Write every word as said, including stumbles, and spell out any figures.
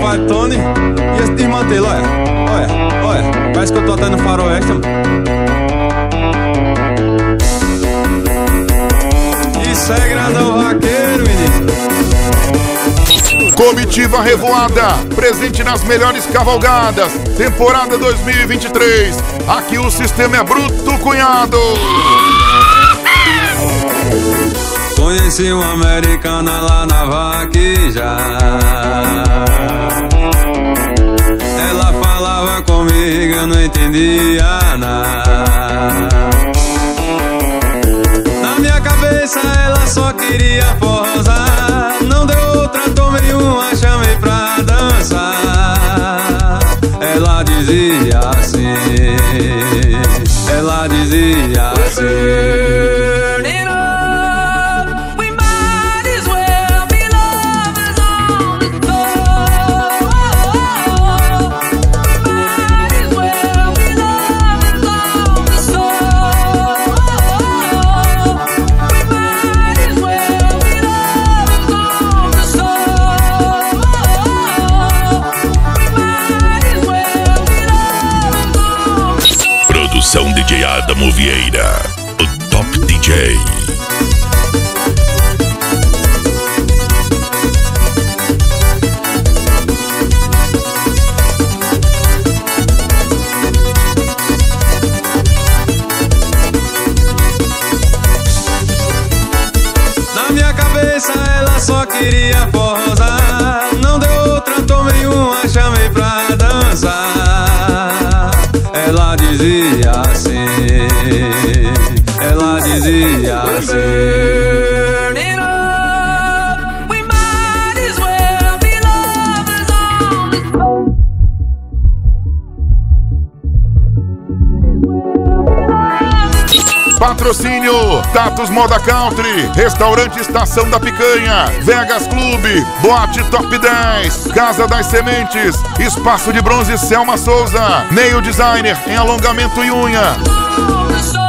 compadre Tony e esse desmantelo, olha. Olha, olha. Parece que eu tô até no faroeste, mano. Isso é grandão vaqueiro, menino. Comitiva Revoada, presente nas melhores cavalgadas. Temporada dois mil e vinte e três. Aqui o sistema é bruto, cunhado. Conheci uma americana lá na vaqueja. Ela falava comigo, eu não entendia nada. Na minha cabeça ela só queria forrosar. Não deu outra, tomei uma, chamei pra dançar. Ela dizia assim, ela dizia assim. Produção D J Adamo Vieira, o Top D J. Na minha cabeça ela só queria forrosar. Não deu outra, tomei uma, chamei pra dançar. Ela dizia assim, ela dizia assim. Patrocínio Tatus Moda Country, Restaurante Estação da Picanha, Vegas Clube, Boate Top dez, Casa das Sementes, Espaço de Bronze Selma Souza, Nail Designer em alongamento e unha.